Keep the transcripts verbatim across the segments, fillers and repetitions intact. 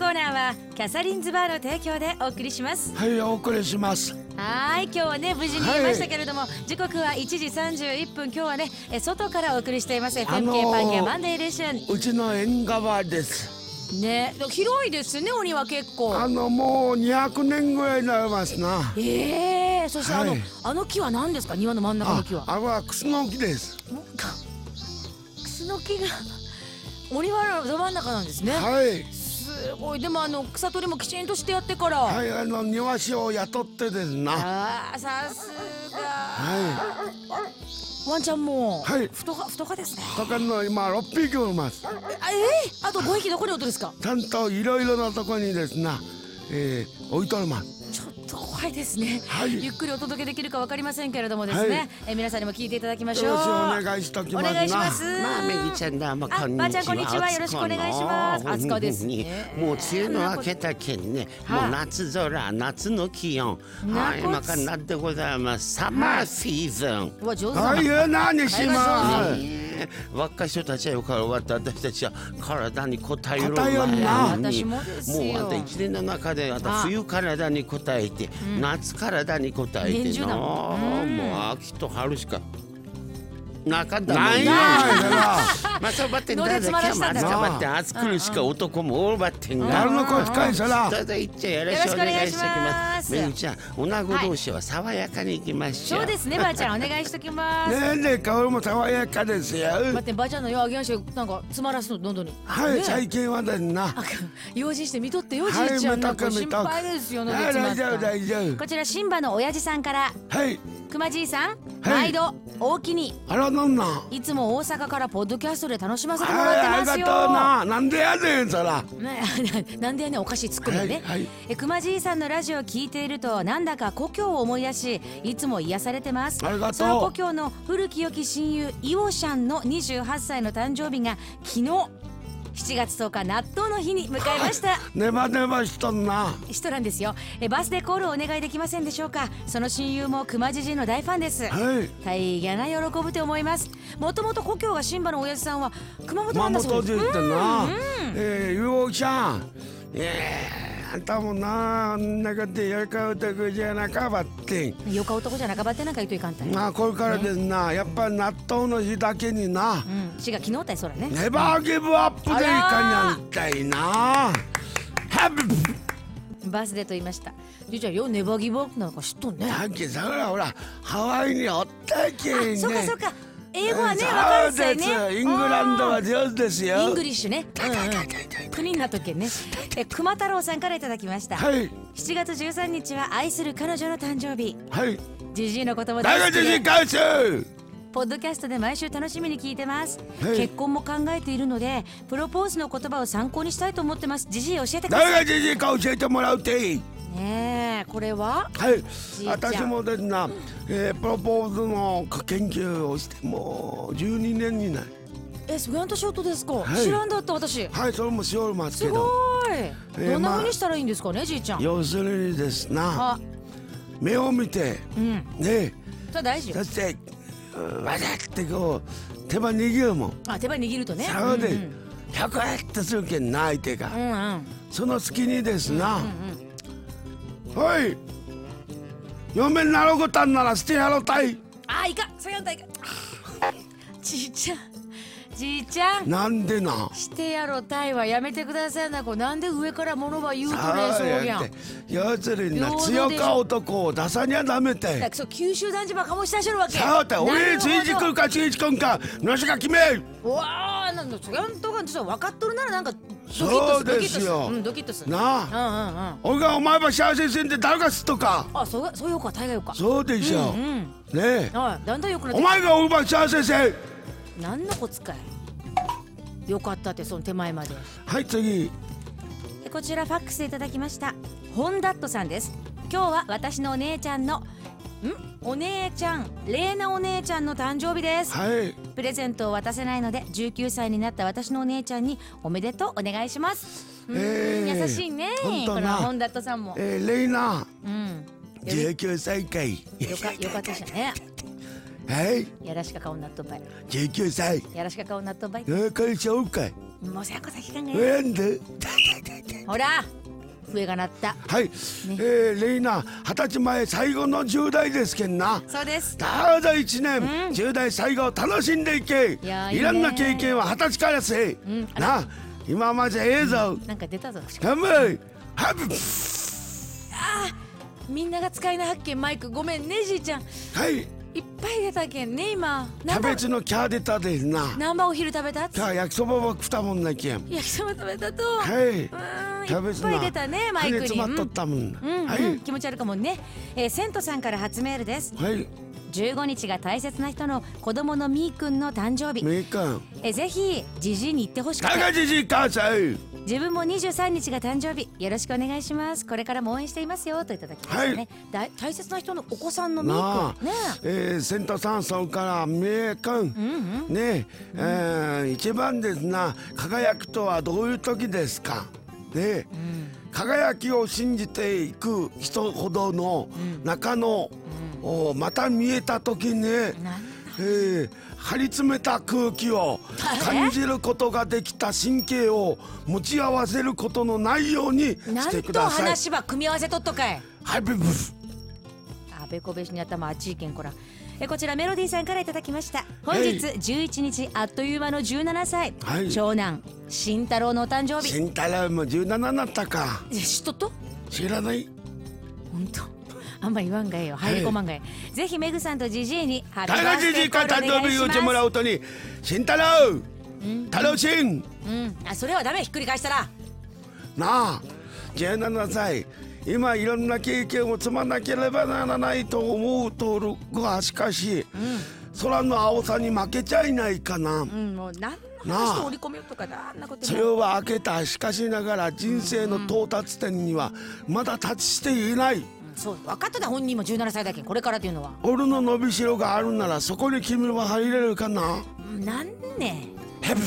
コーナーはキャサリンズバーの提供でお送りします。 はい、お送りします。 はい、今日はね無事に言いましたけれども、はい、時刻はいちじさんじゅういっぷん。今日はねえ外からお送りしています エフエムケー パンケアマンデーレーション。 うちの縁側ですね、広いですね、お庭結構。 あのもうにひゃくねんぐらいになりますな。 ええー、そして、はい、あのあの木は何ですか？庭の真ん中の木は。 あれはクスノキです。 クスノキがお庭のど真ん中なんですね。 はい、 すごい。でもあの草取りもきちんとしてやってから、 はい、あの庭師を雇ってですな。 ああ、さすが。 はい、 ワンちゃんも、 はい、 太か太かですね。 だからの今ろっぴきおります。 あ、えー、あとごひきどこにおるんですか？ ちゃんといろいろなとこにですな、えー、置いとります。 ちょっと怖いですね、 はい、 ゆっくりお届けできるかわかりませんけれどもですね、はい、え皆さんにも聞いていただきましょう。 よろしくお願いしときますな。 お願いします。 まあめぎちゃんだ、まあこんにちは。 ばあちゃんこんにちは、よろしくお願いします。あつこです、 ね、もう梅雨の明けたけんね、もう夏空、夏の気温、はい、今からなってございます。サマーシーズン。 うわ、上手だな。 はい、何します。 若い人たちはよから終わった私たちは体に応える前に私もですよ。 もうあと一年の中であと冬体に応えて、うん、夏体に応えての、うん、もう秋と春しかなかったもんないな。 まあそうばってんだぜ。今日も暑かばって暑苦しか男もおるばってんが。 誰の声深いさら。 ただ言っちゃよろしくお願いしておきます。めぐちゃん、女子同士は爽やかに行きましょう。 そうですね、ばあちゃんお願いしときます。 ねえねえ、香りも爽やかですよ。 待って、ばあちゃんのよあげましょう。なんか詰まらすの喉に。 はい、最近はですな。 用心して見とってよ、じいちゃん。なんか心配ですよ。 大丈夫大丈夫。 こちら新馬の親父さんから。 はい。 熊じいさん、毎度大きに。 あら、なんなん。 いつも大阪からポッドキャストで楽しませてもらってますよ。 ありがとうな。なんでやねんそら。 なんでやねん、おかしいツッコミね。え、熊じいさんのラジオを聞いているとなんだか故郷を思い出し、いつも癒されてます。 ありがとう。 その故郷の古き良き親友イオシャンのにじゅうはっさいの誕生日が昨日しちがつとおか納豆の日に迎えました。 ネバネバしとんな。 しとらんですよ。え、バースデーコールをお願いできませんでしょうか。その親友も熊じじいの大ファンです。 はい。 大変な喜ぶと思います。もともと故郷が新馬の親父さんは熊本なんだそうです。 熊本で言ってな。えー、ゆうおちゃん。えー、あんたもな、あんなかってよか男じゃなかばってん。 よか男じゃなかばってなんか言うといかんたい。 まあこれからですな、やっぱ納豆の日だけにな。うん、 違う、昨日たいそらね。 ネバーギブアップでいかにゃんたいな。ハッバースデーと言いました。じいちゃんよ、ネバーギブアップなんか知っとんね。 だけどほらほら、ハワイにおったけんね。 そうかそうか。英語はね、わかるっすよね。 イングランドは上手ですよ。 イングリッシュね。国になっとけんね。え、熊太郎さんからいただきました。 はい。 しちがつじゅうさんにちは愛する彼女の誕生日。 はい。 ジジイの言葉で。 大ジジイ返す。 ポッドキャストで毎週楽しみに聞いてます。結婚も考えているので、プロポーズの言葉を参考にしたいと思ってます。ジジイ教えてください。 誰がジジイか教えてもらうていい。 ねえ、これは。 はい。私もですな、えー、プロポーズの研究をしてもうじゅうにねんになる。 え、そがんとショートですか、はい、知らんだった私。 はい、それもしおりますけど。 すごい、えー、どんな風にしたらいいんですかね、まあ、じいちゃん。 要するにですな、目を見て、うん、ね、 それ大事よ。 そしてわざってこう手羽握るもん。 あ、手羽握るとね。 そうで、うんうん、ひゃくえってするけんな、相手が、うんうん、その隙にですな、うんうんうん、はい、嫁になろうことあんならしてやろうたい。 あ、いかそやんたいかじいちゃん、じいちゃん、 なんでな、 してやろたいはやめてくださいな。こなんで上から物は言うとね、そうやん。 要するにな、強か男を出さにゃダメて。 そう、九州男児ばかもしたしるわけ。 そうだ、俺についてくるかついてくんか、のしが決め。 うわあ、なんだ、そやんとがちょっと分かっとるならなんかドキッとする。 そうですよ。 うん、ドキッとする。 なあ。うんうんうん。俺がお前ば幸せにせんって誰がすっとか。 あ、そうそうよか、大概よか。 そうでしょ。うんうん、ねえ。 はい、だんだんよくなって。 お前が俺ば幸せせ。 なんのこつかい。よかったって、その手前まで。 はい、次。 こちらファックスでいただきました。ホンダットさんです。今日は私のお姉ちゃんのんお姉ちゃんレイナお姉ちゃんの誕生日です。 はい。 プレゼントを渡せないのでじゅうきゅうさいになった私のお姉ちゃんにおめでとうお願いします。えー、優しいね。このホンダットさんも。 えー、レイナ。うん。じゅうきゅうさいかい。 よかよかったしね。 はい。 やらしか顔になっとばい。 じゅうきゅうさい。 やらしか顔になっとばい。 会社おるかい。 もうさこさき考え。 なんで。 ほら笛が鳴った。 はい、えー、レイナ二十歳前最後のじゅう代ですけんな。 そうです。 どうぞ一年、うん、じゅう代最後を楽しんでいけ。いやいい、いろんな経験は二十歳からせ、うん、な今までええぞ、 うん、なんか出たぞ。 頑張れハブ。 あーみんなが使えない発見マイクごめんねじいちゃん。 はいいっぱい出たけんね今。 キャベツのキャー出たですな。 何番お昼食べた？ キャー焼きそばは食ったもんなけん。 焼きそば食べたと。 はいキャベツいっぱい出たねマイクに。 詰まっとったもん、 うんうんはい、 うん、気持ち悪いかもね。えー、セントさんから初メールです。 はいじゅうごにちが大切な人の子供のみーくんの誕生日。 みーくんえぜひじじいに言ってほしくて。 かがじじい母さん自分もにじゅうさんにちが誕生日よろしくお願いします。これからも応援していますよといただきましたね、はい、だ大切な人のお子さんのみーくんねえー、セントさんそれからみーくん、うんうん、ねえ、うん、一番ですな輝くとはどういう時ですかね、うん、輝きを信じていく人ほどの中の、うん、また見えた時ね、えー、張り詰めた空気を感じることができた神経を持ち合わせることのないようにしてください。 なんと話は組み合わせとっとかい。 はいブブあべこべしに頭あっちいけんこら。えこちらメロディーさんからいただきました。本日じゅういちにちあっという間のじゅうななさい、はい、長男慎太郎のお誕生日。 慎太郎もじゅうななになったか。 知っとっと？ 知らない。 本当あんま言わんがえよ入り込まんがえ、はい、ぜひメグさんとジジイにハッピーバースデーコールお願いします。誕生日言うてもらうとに慎太郎太郎しん、 うん、あそれはダメひっくり返したらなあじゅうななさい今いろんな経験を積まなければならないと思うとるがしかし、うん、空の青さに負けちゃいないかな、うん、もう何の話と織り込みよとかあんなことそれは開けたしかしながら人生の到達点にはまだ達していない、うんうん、 そう分かってた本人もじゅうななさいだけこれからっていうのは俺の伸びしろがあるならそこに君は入れるかな。 なんねヘブ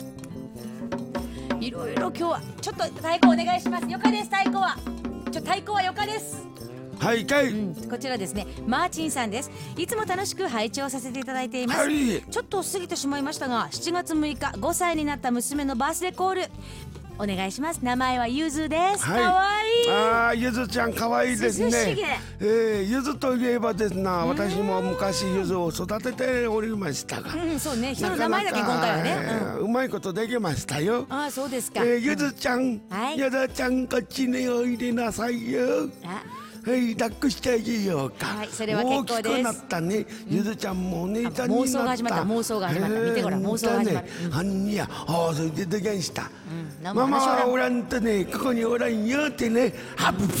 いろいろ今日はちょっと太鼓お願いします。よかです太鼓はちょ太鼓はよかです。 はいかい、 うん、こちらですねマーチンさんです。いつも楽しく拝聴させていただいています、はい、ちょっと過ぎてしまいましたがしちがつむいかごさいになった娘のバースデーコールお願いします。名前はゆずです、はい、かわいい。 ああゆずちゃんかわいいですね。えー、ゆずといえばですな私も昔ゆずを育てておりましたが、 うん、そうね人の名前だけ今回はね、 うん、うまいことできましたよ。 ああそうですか、 えー、ゆずちゃん、 はい、 ゆずちゃんこっちにおいでなさいよ。あはい抱っこしてあげようか。 はいそれは結構です。 大きくなったね、うん、ゆずちゃんもお姉ちゃんになった。 妄想が始まった妄想が始まった、見てごらん妄想が始まる、 うん、あんにやああそれでできんした、うん、ママはおらんとねここにおらんよってねハブブ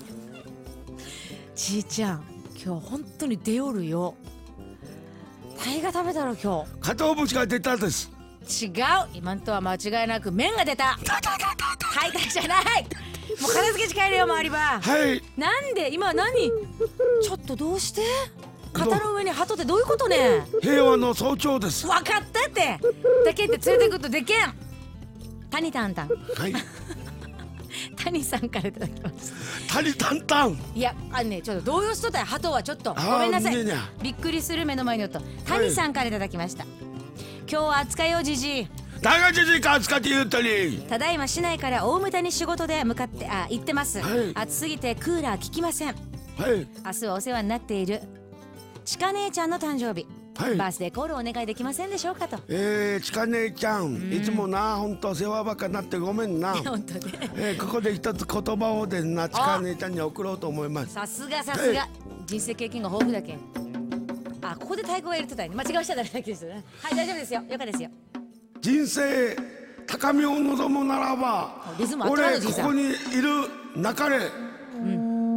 ちいちゃん今日本当に出おるよ。タイが食べたろ今日。 加藤節が出たです。 違う今んとは間違いなく麺が出た。タイじゃないもう片付けし帰れよ周りは。 はいなんで今何ちょっとどうして肩の上に鳩ってどういうことね。 平和の象徴です。 分かったってだけって連れてくるとでけん。タニタンタンはいタニさんからいただきます。 タニタンタンいやあのねちょっと動揺しとったよ鳩はちょっとごめんなさいびっくりする目の前におっとタニさんからいただきました、はい、今日は扱いよじじい。 誰がじじいか扱って言ったり。 ただいま市内から大牟田に仕事で向かってあ行ってます、はい、暑すぎてクーラー効きません、はい、明日はお世話になっているちか姉ちゃんの誕生日、はい、バースデーコールお願いできませんでしょうかと。 えー、ちか姉ちゃん、ん、いつもな本当世話ばっかなってごめんな本当ね、 えー、ここで一つ言葉をですなちか姉ちゃんに送ろうと思います。 さすがさすが、はい、人生経験が豊富だけん。あここで太鼓が入れてたよね間違わしちゃっただけですよね。はい大丈夫ですよよかですよ。 人生高みを望むならば俺ここにいる中で、うん、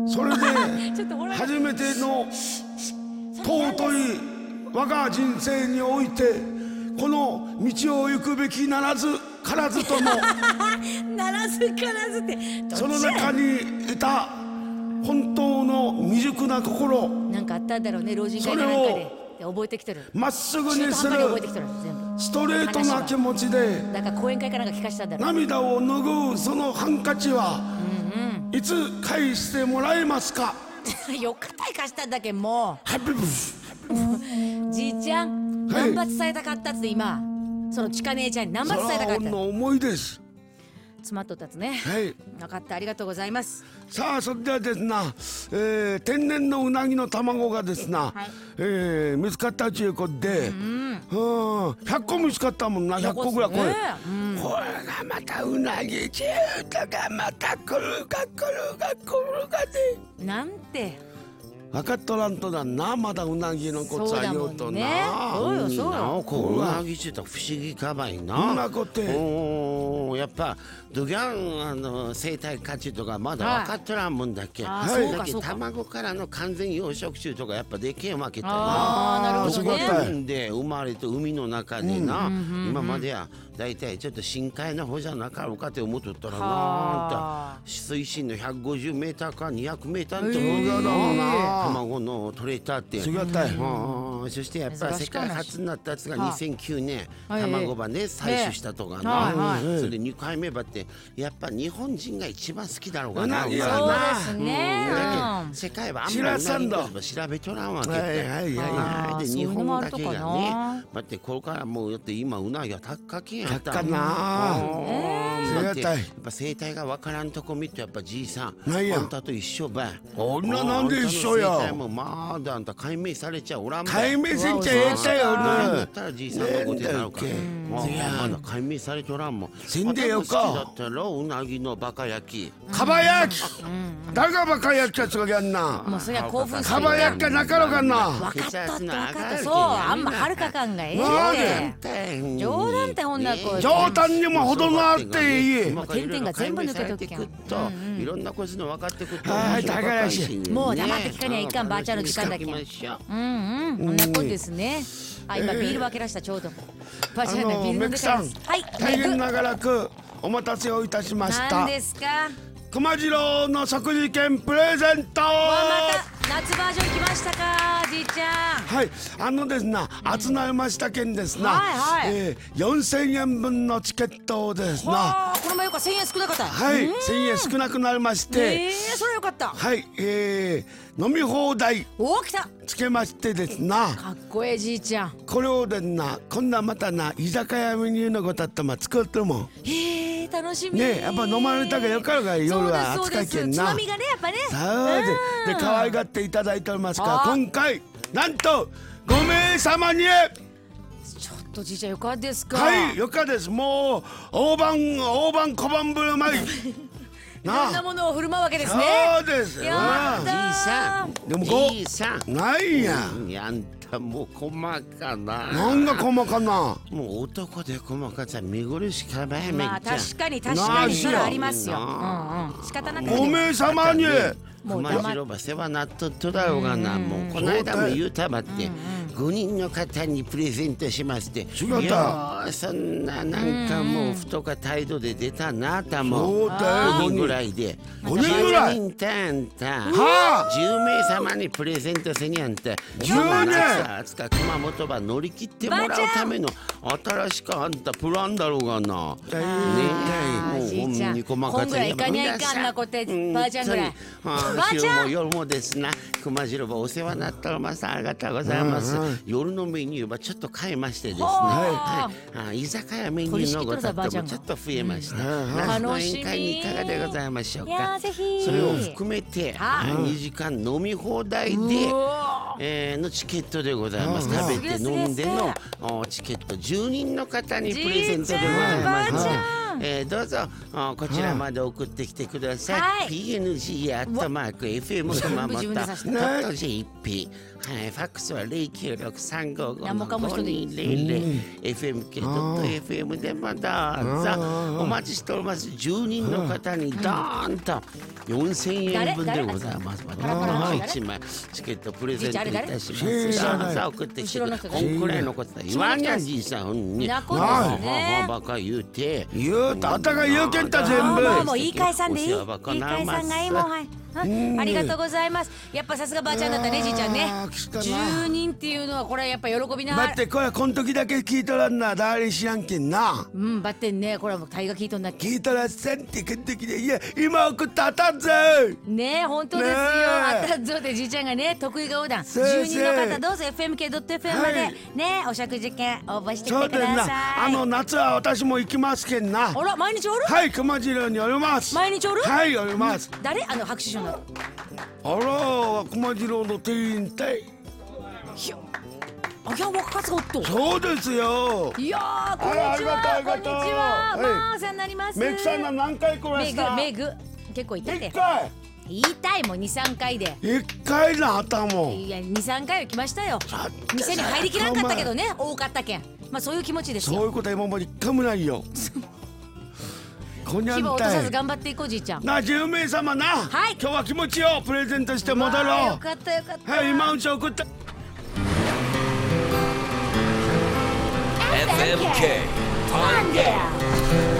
それで初めての尊い我が人生においてこの道を行くべきならずからずともならずからずってその中にいた本当の未熟な心なんかあったんだろうね老人会かなんかで覚えてきてる。 まっすぐにするストレートな気持ちでなんか講演会かなんか聞かしたんだろう。 涙を拭うそのハンカチは、うんうん、いつ返してもらえますか。 よっかたい貸したんだけんもうハッピーじいちゃん、はい、何発伝えたかったって今そのちか姉ちゃんに何発伝えたかった。 それは俺の思いです。 詰まっとったつね。 はい。 分かった、ありがとうございます。 さあそれではですな、えー、天然のうなぎの卵がですな、はい、えー、見つかったということで、うん、うん、ひゃっこ見つかったもんな。ひゃっこぐらいこれ、ね、うん、これがまたうなぎジュートがまたくるがくるがくるがでなんて分かっとらんとだな。まだうなぎのことは言うとな。 そうよそうよ。 こううなぎって不思議かばいな。 うなこっておやっぱドギャンあの生態価値とかまだ分かっとらんもんだっけ。はい、だけ卵からの完全養殖種とかやっぱでけえわけだよな。 ああなるほどね。 海で生まれて海の中でな、うん、今までやだいたいちょっと深海の方じゃなかろうかって思っとったらなあんた水深のひゃくごじゅうメーターかにひゃくメーターのところでな卵の取れたって。 すがたい。 そしてやっぱ世界初になったやつがにせんきゅうねん卵ばね採取したとかな。それでにかいめばってやっぱ日本人が一番好きだろうがな。 そうですね。 世界はあんまりうなぎの調べとらんわけで日本だけがね待ってこれからもうやって今うなぎは高けやった高な。 やっぱ生態がわからんとこ見るとやっぱじいさんあんたと一緒ばい。 女なんで一緒や。 生態もまだあんた解明されちゃおらんばい。 解明せんちゃええたよな。 だったらじいさんのことになるからまだ解明されとらんもん。 せんでよか。 好きだったらうなぎのバカ焼きかば焼きだがバカ焼きやつがやんな。 もうそりゃ興奮する。 かば焼きかなかろかんな。 分かったって分かった。そうあんまはるか感がええって冗談ってほんなこ冗談にも程があっていい。 点々が全部抜けとくけん。 いろんなことの分かってくるとはいだからしもう黙って聞かにはいかん。ばあちゃんの時間だけん。うんうんこんなことですね。あ今ビール分けらしたちょうど。ばあちゃんがビール飲んでたんです。はい大変長らくお待たせをいたしました。 何ですか。 熊次郎の食事券プレゼント。また夏バージョン来ましたかじいちゃん。 はいあのですな集まりましたけんですな、 はいはいえー、よんせんえんぶんのチケットをですな。 この前よかせんえん少なかった。 はいせんえん少なくなりましてえー、それよかった。 はいえー、飲み放題お来たつけましてですな。 かっこええじいちゃん。 これをですな今度はまたな居酒屋メニューのことあったま作ってもへえ楽しみね。やっぱ飲まれたがよかろが夜は扱いけんな。 つまみがねやっぱね。 そうですで可愛がっていただいておりますから今回なんとごめいさまにちょっとじいちゃんよかですか。 はいよかです。もう大判大判小判ぶるまいいろんなものを振る舞うわけですね。 そうですよ。 やったじいさんでもこじいさんないややんたもう細かな。 なんが細かな。 もう男で細かさ見苦しかばいめっちゃ。 まあ確かに確かにそれありますよ。うんうん仕方なくごめいさまに熊次郎ば世話なっとっとだろうがな。もうこの間も言うたばってごにんの方にプレゼントしますって。 違った。 そんななんかもうふとか態度で出たなたもそうだよごにんぐらいでごにんぐらいじゅうにんたあんたはじゅうめいさまにプレゼントせにあんたじゅうねんあつか熊本ば乗り切ってもらうための新しくあんたプランだろうがな。ねえもうほんに細かこんぐらいいかにゃいかんなこてばあちゃんぐらい。 ばあちゃんも夜もですな熊次郎ばお世話になったらまさありがとうございます。夜のメニューはちょっと変えましてですね、はいはい、居酒屋メニューのごたってもちょっと増えました。夏の宴会にいかがでございましょうか。それを含めてにじかん飲み放題で、えー、のチケットでございます。食べて飲んでのチケットじゅうにんの方にプレゼントでございます。えー、どうぞこちらまで送ってきてください。はい、ピーエヌジー アットマーク エフエム 熊本 ドット ジェーピー、はい、ファックスはゼロきゅうろくさんごご ごにゼロゼロ エフエムケードットエフエム でもどうぞお待ちしております。じゅうにんの方にドーンとよんせんえんぶんでございます。いちまいチケットプレゼントいたします。さあ送ってきてください。こんくらいのことだ言わんやんじいさんにバカ言うて言うたあたが言うけんた全部。 もういい解散でいい。いい解散がいいもんはい。 ありがとうございます。やっぱさすがばあちゃんだったね、じいちゃんね。じゅうにんっていうのはこれやっぱ喜びな。 待って、これこの時だけ聞いとらんな、誰知らんけんな。 うん、ばってんね、これはもう大河聞いとんだっけ。 聞いとらせんってくん時で、いや今送ったあたんぞ。 ねえ、本当ですよ。あったぞでじいちゃんがね、得意顔談。じゅうにんの方どうぞ エフエムケードットエフエム までね、お食事券応募してきてください。 あの夏は私も行きますけんな。 あら、毎日おる？ はい、熊次郎におります。 毎日おる？ はい、おります。 誰？あの拍手しようの。 あら、熊次郎の店員隊。 いや、あ、いや、若かつがおっと。 そうですよ。 いやー、こんにちは。 ありがとう、ありがとう。 こんにちは。まあ、お世話になります。 メグさんは何回来ました？ メグ、メグ、結構いたで。 一回。 言いたいもんにさんかいで。 一回なあたもん。 いや、にさんかいは来ましたよ。店に入りきらんかったけどね、多かったけん。まあそういう気持ちですよ。 そういうことは今まで一回もないよ。こにゃんたい。 気分落とさず頑張っていこう、じいちゃん。 な、じゅうめいさまな。 はい。 今日は気持ちをプレゼントして戻ろう。 よかったよかった。 はい、今うち送った。エエフエムケー Pangea